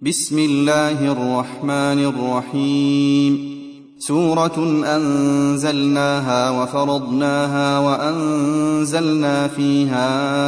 بسم الله الرحمن الرحيم. سورة أنزلناها وفرضناها وأنزلنا فيها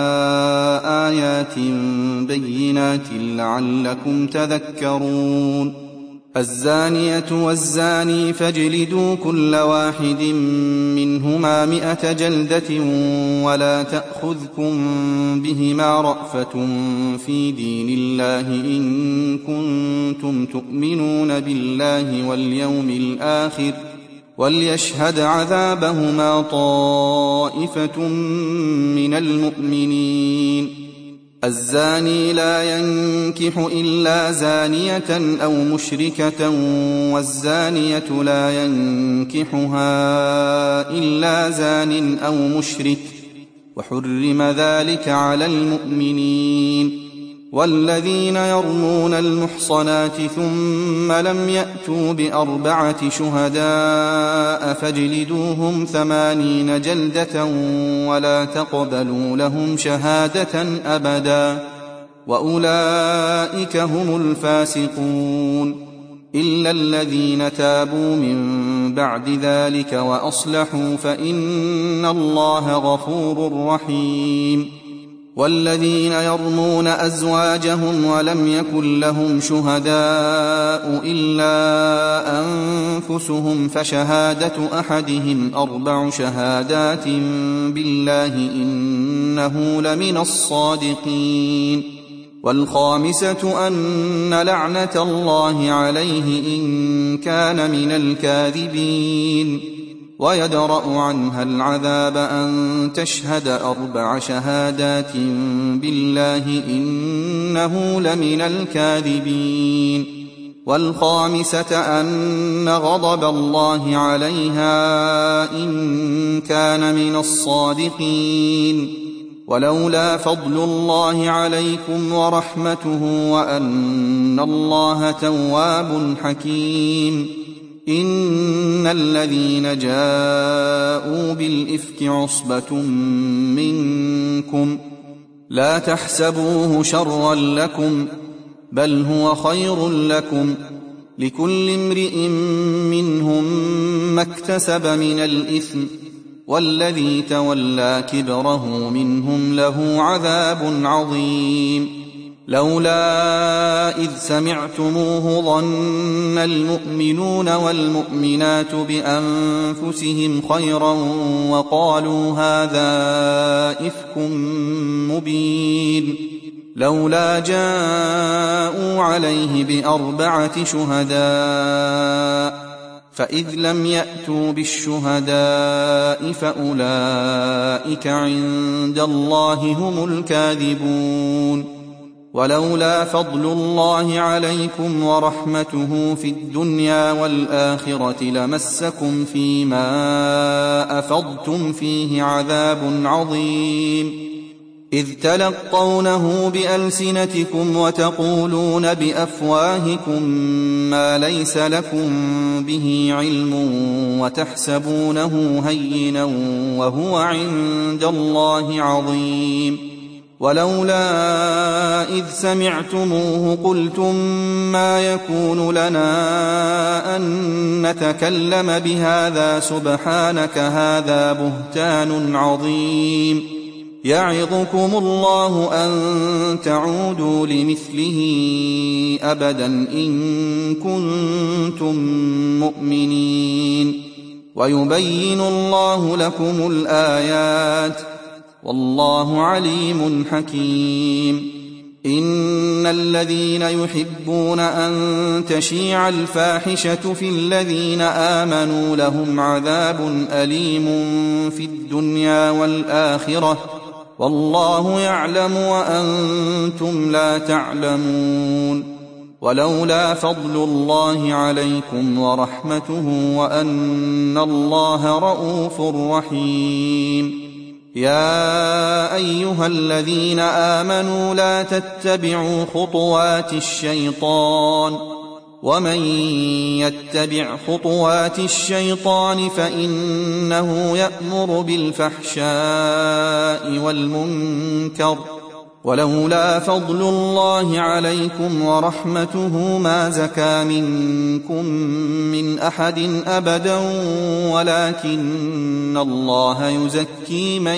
آيات بينات لعلكم تذكرون. الزانية والزاني فاجلدوا كل واحد منهما 100 جلدة ولا تأخذكم بهما رأفة في دين الله إن كنتم تؤمنون بالله واليوم الآخر وليشهد عذابهما طائفة من المؤمنين. الزاني لا ينكح إلا زانية أو مشركة والزانية لا ينكحها إلا زان أو مشرك وحرم ذلك على المؤمنين. والذين يرمون المحصنات ثم لم يأتوا ب4 شهداء فاجلدوهم 80 جلدة ولا تقبلوا لهم شهادة أبدا وأولئك هم الفاسقون. إلا الذين تابوا من بعد ذلك وأصلحوا فإن الله غفور رحيم. والذين يرمون أزواجهم ولم يكن لهم شهداء إلا أنفسهم فشهادة أحدهم 4 شهادات بالله إنه لمن الصادقين. والخامسة أن لعنة الله عليه إن كان من الكاذبين. ويدرأ عنها العذاب أن تشهد 4 شهادات بالله إنه لمن الكاذبين. والخامسة أن غضب الله عليها إن كان من الصادقين. ولولا فضل الله عليكم ورحمته وأن الله تواب حكيم. إن الذين جاءوا بالإفك عصبة منكم لا تحسبوه شرا لكم بل هو خير لكم لكل امرئ منهم ما اكتسب من الإثم والذي تولى كبره منهم له عذاب عظيم. لولا إذ سمعتموه ظن المؤمنون والمؤمنات بأنفسهم خيرا وقالوا هذا إفك مبين. لولا جاءوا عليه ب4 شهداء فإذ لم يأتوا بالشهداء فأولئك عند الله هم الكاذبون. ولولا فضل الله عليكم ورحمته في الدنيا والآخرة لمسكم فيما أفضتم فيه عذاب عظيم. إذ تلقونه بألسنتكم وتقولون بأفواهكم ما ليس لكم به علم وتحسبونه هينا وهو عند الله عظيم. ولولا إذ سمعتموه قلتم ما يكون لنا أن نتكلم بهذا سبحانك هذا بهتان عظيم. يعظكم الله أن تعودوا لمثله أبدا إن كنتم مؤمنين. ويبين الله لكم الآيات والله عليم حكيم. إن الذين يحبون أن تشيع الفاحشة في الذين آمنوا لهم عذاب أليم في الدنيا والآخرة والله يعلم وأنتم لا تعلمون. ولولا فضل الله عليكم ورحمته وأن الله رءوف رحيم. يا أيها الذين آمنوا لا تتبعوا خطوات الشيطان ومن يتبع خطوات الشيطان فإنه يأمر بالفحشاء والمنكر ولولا فضل الله عليكم ورحمته ما زكى منكم من أحد أبدا ولكن الله يزكي من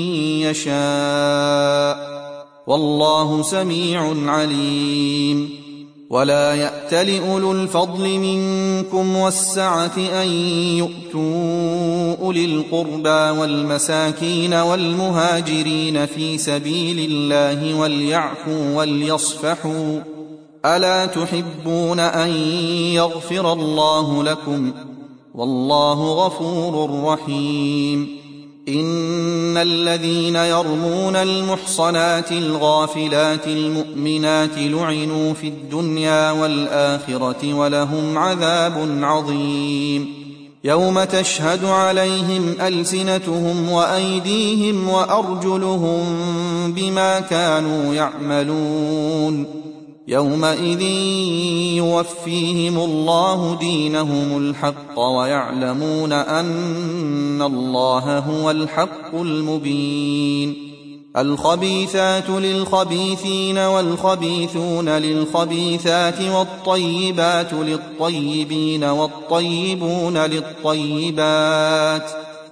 يشاء والله سميع عليم. ولا يأتل أولو الفضل منكم والسعة أن يؤتوا أولي القربى والمساكين والمهاجرين في سبيل الله وليعفوا وليصفحوا ألا تحبون أن يغفر الله لكم والله غفور رحيم. إن الذين يرمون المحصنات الغافلات المؤمنات لعنوا في الدنيا والآخرة ولهم عذاب عظيم. يوم تشهد عليهم ألسنتهم وأيديهم وأرجلهم بما كانوا يعملون يومئذ يوفيهم الله دينهم الحق ويعلمون أن الله هو الحق المبين. الخبيثات للخبيثين والخبيثون للخبيثات والطيبات للطيبين والطيبون للطيبات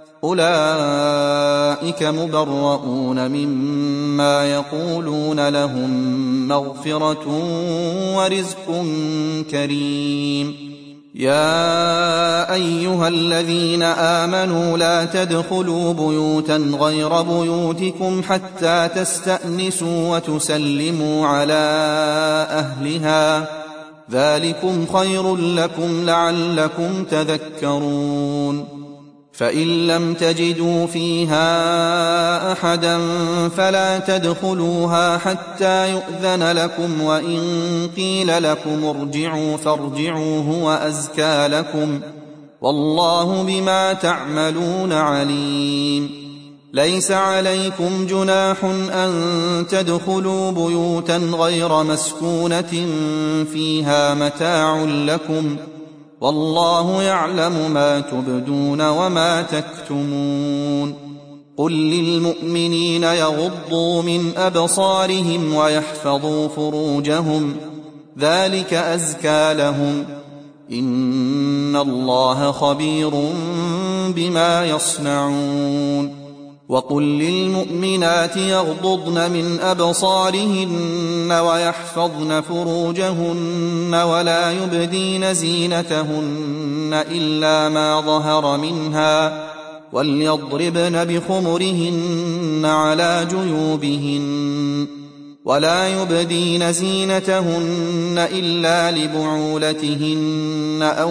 أولئك مبرؤون مما يقولون لهم مغفرة ورزق كريم. يا أيها الذين آمنوا لا تدخلوا بيوتا غير بيوتكم حتى تستأنسوا وتسلموا على أهلها ذلكم خير لكم لعلكم تذكرون. فإن لم تجدوا فيها أحدا فلا تدخلوها حتى يؤذن لكم وإن قيل لكم ارجعوا فارجعوا هو أزكى لكم والله بما تعملون عليم. ليس عليكم جناح أن تدخلوا بيوتا غير مسكونة فيها متاع لكم والله يعلم ما تبدون وما تكتمون. قل للمؤمنين يغضوا من أبصارهم ويحفظوا فروجهم ذلك أزكى لهم إن الله خبير بما يصنعون. وقل للمؤمنات يغضضن من أبصارهن ويحفظن فروجهن ولا يبدين زينتهن إلا ما ظهر منها وليضربن بخمرهن على جيوبهن ولا يبدين زينتهن إلا لبعولتهن أو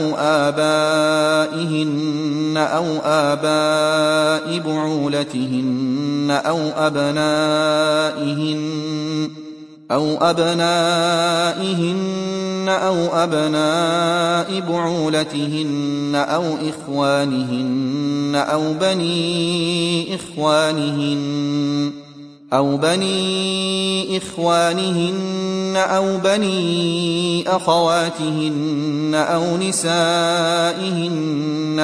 آبائهن أو آباء بعولتهن أو أبنائهن أو أبناء بعولتهن أو إخوانهن أو بني إخوانهن أو بني أخواتهن أو نسائهن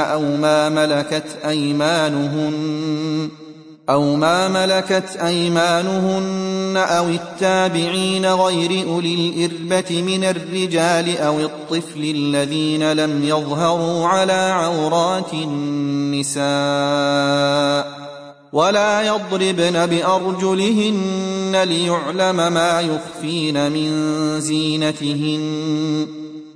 أو ما ملكت أيمانهن أو التابعين غير أولي الإربة من الرجال أو الطفل الذين لم يظهروا على عورات النساء ولا يضربن بأرجلهن ليعلم ما يخفين من زينتهن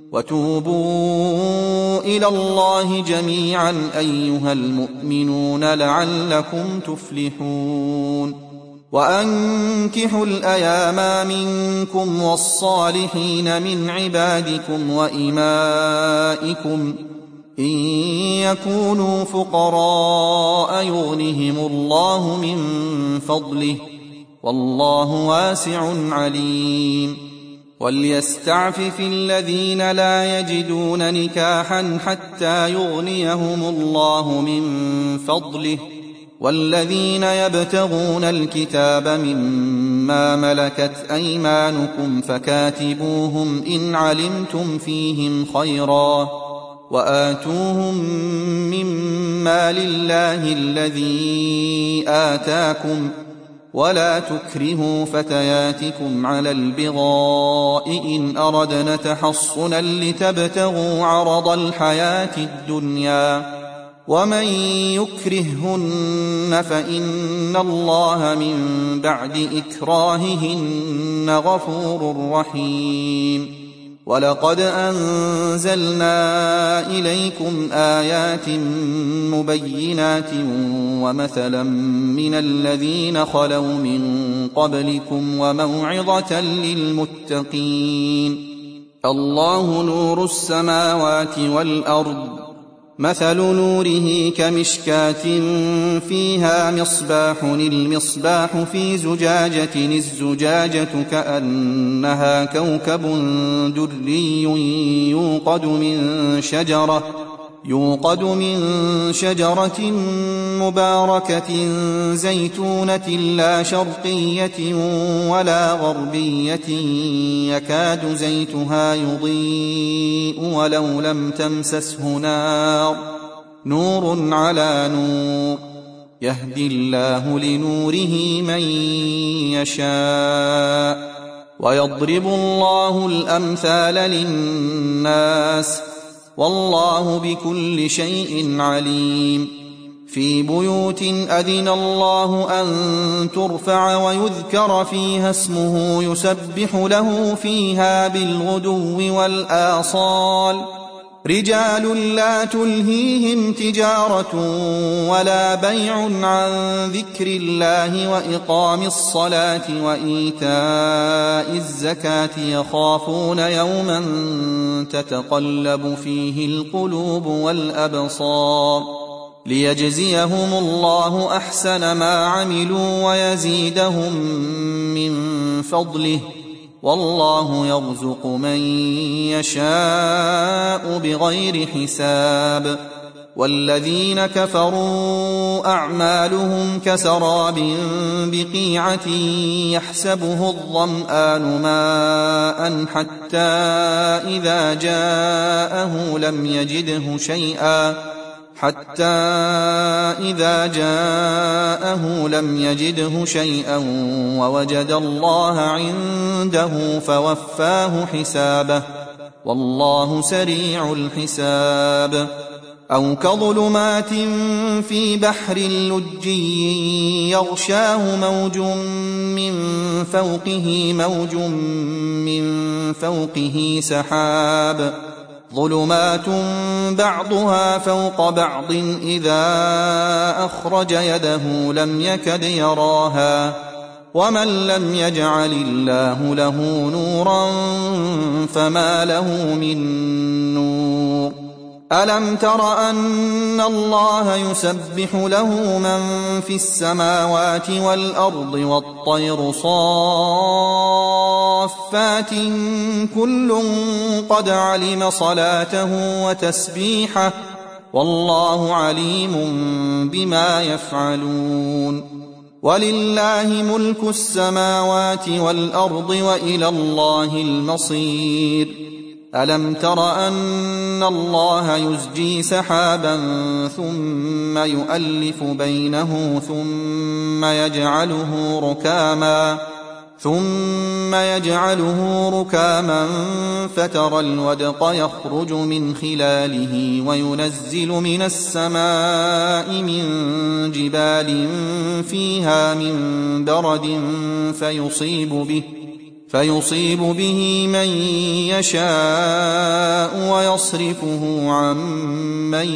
وتوبوا إلى الله جميعا أيها المؤمنون لعلكم تفلحون. وأنكحوا الأيام منكم والصالحين من عبادكم وإمائكم إن يكونوا فقراء يغنهم الله من فضله والله واسع عليم. وليستعفف الذين لا يجدون نكاحا حتى يغنيهم الله من فضله والذين يبتغون الكتاب مما ملكت أيمانكم فكاتبوهم إن علمتم فيهم خيرا وآتوهم مما لله الذي آتاكم ولا تكرهوا فتياتكم على البغاء إن أردنا تحصنا لتبتغوا عرض الحياة الدنيا ومن يكرههن فإن الله من بعد إكراههن غفور رحيم ولقد أنزلنا إليكم آيات مبينات ومثلا من الذين خلوا من قبلكم وموعظة للمتقين الله نور السماوات والأرض مثل نوره كمشكاة فيها مصباح المصباح في زجاجة الزجاجة كأنها كوكب دري يوقد من شجرة مباركة زيتونة لا شرقية ولا غربية يكاد زيتها يضيء ولو لم تمسسه نار نور على نور يهدي الله لنوره من يشاء ويضرب الله الأمثال للناس والله بكل شيء عليم في بيوت أذن الله أن ترفع ويذكر فيها اسمه يسبح له فيها بالغدو والآصال رجال لا تلهيهم تجارة ولا بيع عن ذكر الله وإقام الصلاة وإيتاء الزكاة يخافون يوما تتقلب فيه القلوب والأبصار ليجزيهم الله أحسن ما عملوا ويزيدهم من فضله والله يرزق من يشاء بغير حساب والذين كفروا أعمالهم كسراب بقيعة يحسبه الظمآن ماء حتى إذا جاءه لم يجده شيئا ووجد الله عنده فوفاه حسابه والله سريع الحساب أو كظلمات في بحر لجي يغشاه موج من فوقه سحاب ظلمات بعضها فوق بعض إذا أخرج يده لم يكد يراها ومن لم يجعل الله له نورا فما له من نور ألم تر أن الله يسبح له من في السماوات والأرض والطير صافات كل قد علم صلاته وتسبيحه والله عليم بما يفعلون ولله ملك السماوات والأرض وإلى الله المصير ألم تر أن الله يزجي سحابا ثم يؤلف بينه ثم يجعله ركاما فترى الودق يخرج من خلاله وينزل من السماء من جبال فيها من برد فيصيب به من يشاء ويصرفه عن من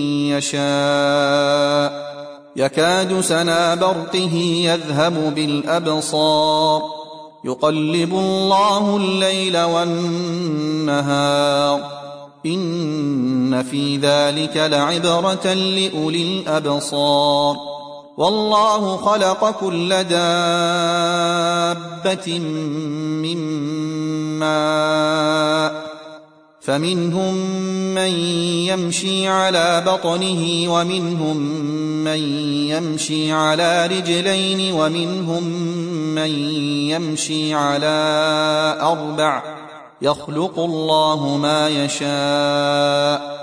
يشاء يكاد سنا برقه يذهب بالأبصار يقلب الله الليل والنهار إن في ذلك لعبرة لأولي الأبصار والله خلق كل دابة من ماء فمنهم من يمشي على بطنه ومنهم من يمشي على رجلين ومنهم من يمشي على أربع يخلق الله ما يشاء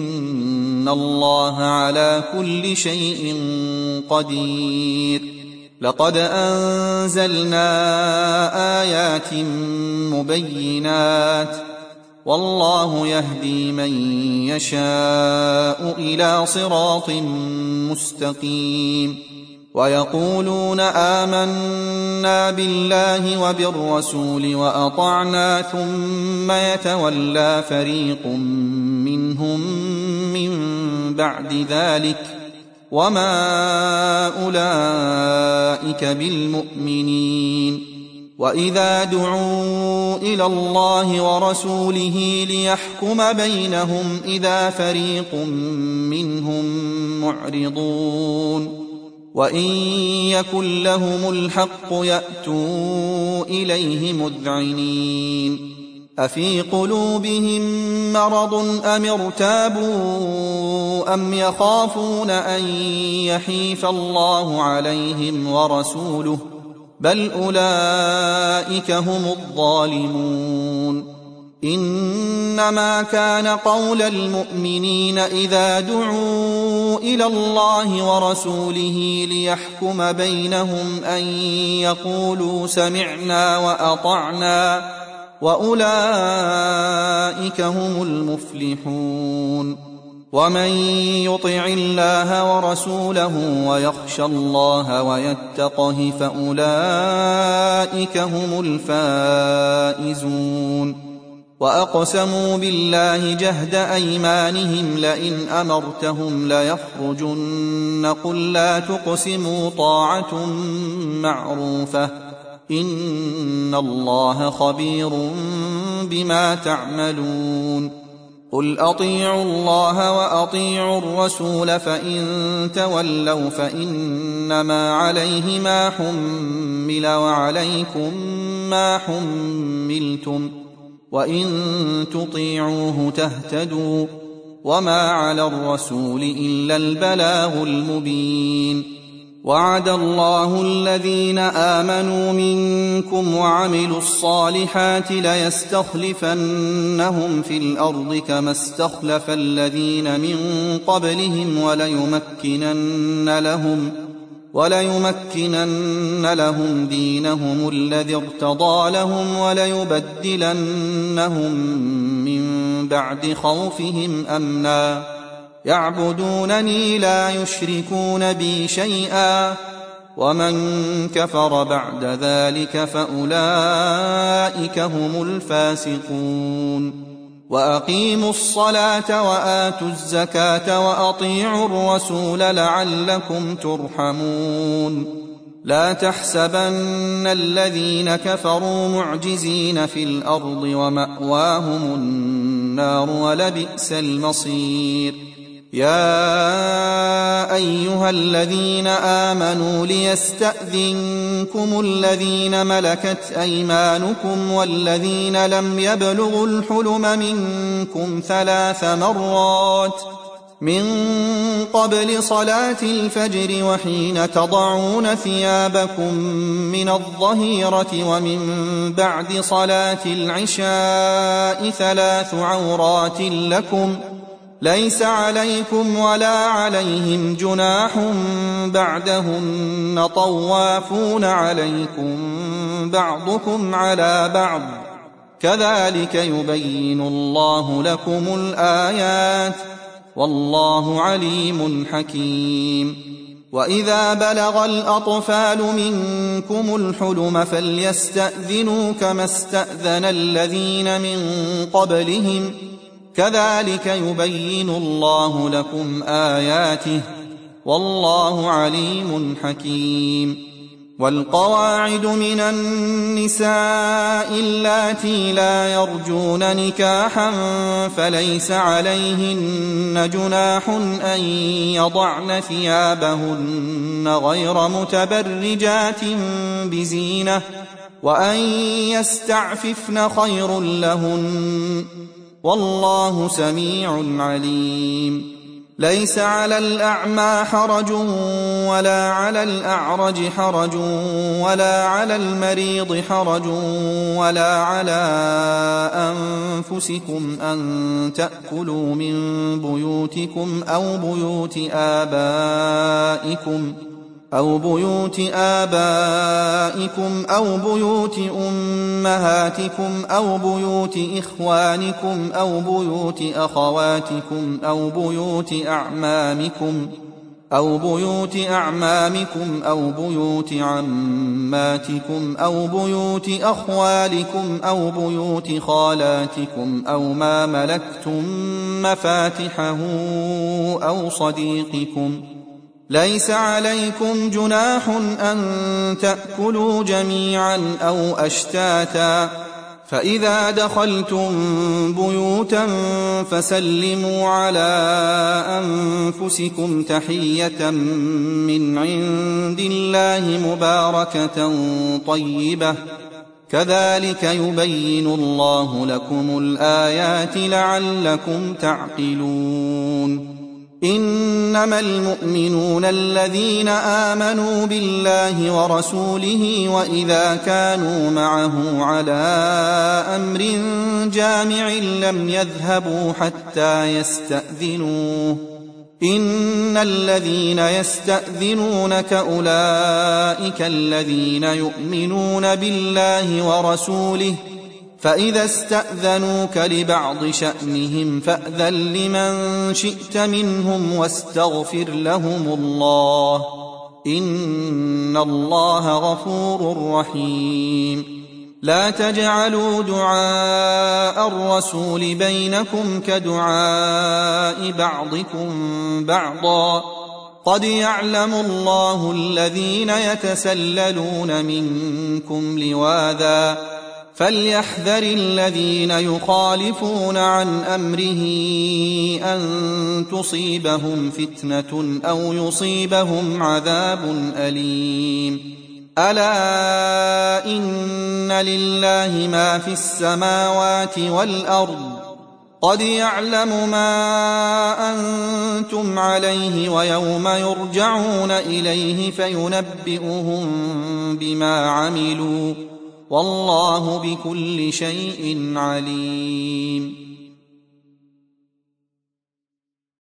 إن الله على كل شيء قدير لقد أنزلنا آيات مبينات والله يهدي من يشاء إلى صراط مستقيم ويقولون آمنا بالله وبالرسول وأطعنا ثم يتولى فريق منهم من بعد ذلك وما أولئك بالمؤمنين وإذا دعوا إلى الله ورسوله ليحكم بينهم إذا فريق منهم معرضون وإن يكن لهم الحق يأتوا إليه مذعنين أفي قلوبهم مرض أم ارتابوا أم يخافون أن يحيف الله عليهم ورسوله بل أولئك هم الظالمون إنما كان قول المؤمنين إذا دعوا إلى الله ورسوله ليحكم بينهم أن يقولوا سمعنا وأطعنا وأولئك هم المفلحون ومن يطع الله ورسوله ويخشى الله ويتقه فأولئك هم الفائزون وأقسموا بالله جهد أيمانهم لئن أمرتهم ليخرجن قل لا تقسموا طاعة معروفة إن الله خبير بما تعملون قل أطيعوا الله وأطيعوا الرسول فإن تولوا فإنما عليه ما حمل وعليكم ما حملتم وإن تطيعوه تهتدوا وما على الرسول إلا البلاغ المبين وعد الله الذين آمنوا منكم وعملوا الصالحات ليستخلفنهم في الأرض كما استخلف الذين من قبلهم وليمكنن لهم دينهم الذي ارتضى لهم وليبدلنهم من بعد خوفهم أمنا يعبدونني لا يشركون بي شيئا ومن كفر بعد ذلك فأولئك هم الفاسقون وأقيموا الصلاة وآتوا الزكاة وأطيعوا الرسول لعلكم ترحمون لا تحسبن الذين كفروا معجزين في الأرض ومأواهم النار ولبئس المصير يا أيها الذين آمنوا ليستأذنكم الذين ملكت أيمانكم والذين لم يبلغوا الحلم منكم 3 مرات من قبل صلاة الفجر وحين تضعون ثيابكم من الظهيرة ومن بعد صلاة العشاء 3 عورات لكم ليس عليكم ولا عليهم جناح بعدهن طوافون عليكم بعضكم على بعض كذلك يبين الله لكم الآيات والله عليم حكيم وإذا بلغ الأطفال منكم الحلم فليستأذنوا كما استأذن الذين من قبلهم كذلك يبين الله لكم آياته والله عليم حكيم والقواعد من النساء اللاتي لا يرجون نكاحا فليس عليهن جناح أن يضعن ثيابهن غير متبرجات بزينة وأن يستعففن خير لهن والله سميع عليم ليس على الأعمى حرج ولا على الأعرج حرج ولا على المريض حرج ولا على أنفسكم أن تأكلوا من بيوتكم أو بيوت آبائكم أو بيوت أمهاتكم أو بيوت إخوانكم أو بيوت أخواتكم أو بيوت أعمامكم أو بيوت عماتكم أو بيوت أخوالكم أو بيوت خالاتكم أو ما ملكتم مفاتحه أو صديقكم. ليس عليكم جناح أن تأكلوا جميعا أو أشتاتا، فإذا دخلتم بيوتا فسلموا على أنفسكم تحية من عند الله مباركة طيبة، كذلك يبين الله لكم الآيات لعلكم تعقلون. إنما المؤمنون الذين آمنوا بالله ورسوله وإذا كانوا معه على أمر جامع لم يذهبوا حتى يستأذنوه. إن الذين يستأذنونك أولئك الذين يؤمنون بالله ورسوله، فإذا استأذنوك لبعض شأنهم فأذن لمن شئت منهم واستغفر لهم الله، إن الله غفور رحيم. لا تجعلوا دعاء الرسول بينكم كدعاء بعضكم بعضا، قد يعلم الله الذين يتسللون منكم لواذا، فليحذر الذين يخالفون عن أمره أن تصيبهم فتنة أو يصيبهم عذاب أليم. ألا إن لله ما في السماوات والأرض، قد يعلم ما أنتم عليه ويوم يرجعون إليه فينبئهم بما عملوا، والله بكل شيء عليم.